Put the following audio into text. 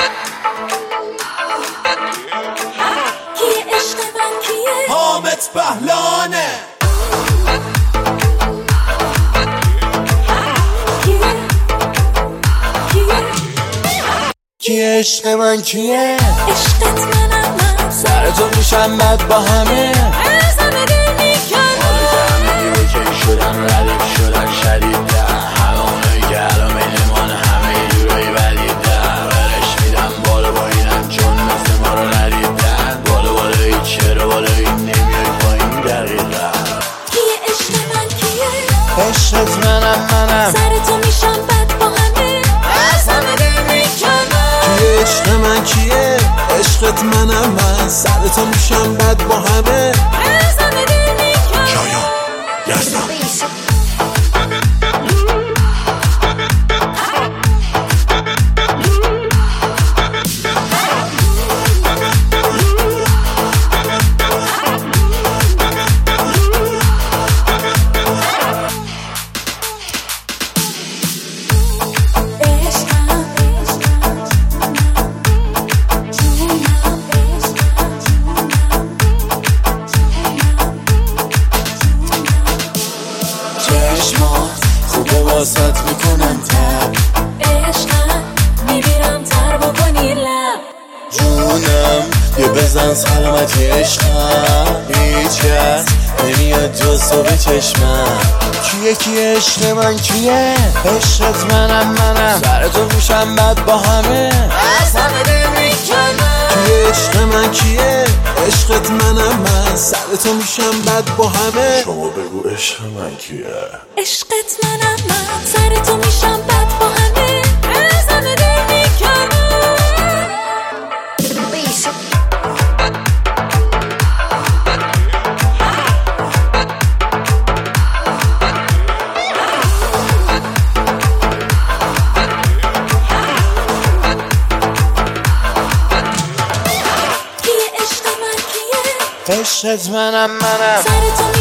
کیه عشق من کیه؟ حامد بهلانه. کیه عشق من کیه؟ عشقت منم من، سر تو میشم بد با همه، ازم دل میکنم. حالا همه اوکی شدن، ردیف شدن شدیدن، همه اونایی که الان بینمان همه جورایی بدیدن، برش میدم بالا با اینم چون مثل ما رو ندیدن، بالا بالایی چرا بالایی نمیای پایین دقیقا. کیه عشق من کیه؟ عشقت منم سر تو میشم بد با همه، ازم دل میکنم. کیه عشق من کیه؟ عشقت منم من، سر تو میشم بد با همه، ازم دل میکنم. شایان یزدان. خوبه واسط میکنم تب، عشقم میبیرم تر بکنی لب. جونم یه بزن سلامتی عشقم، هیچ کس نمیاد جز تو به چشمم. کیه عشق من کیه؟ عشقت منم سر تو میشم بد با همه، ازم دل میکنم. کیه عشق من کیه؟ عشقت منم من، سر تو میشم بد با همه. شما بگو عشق من کیه؟ عشقت منم من، سر تو میشم بد با همه، ازم دل میکنم. عشقت منم سر تو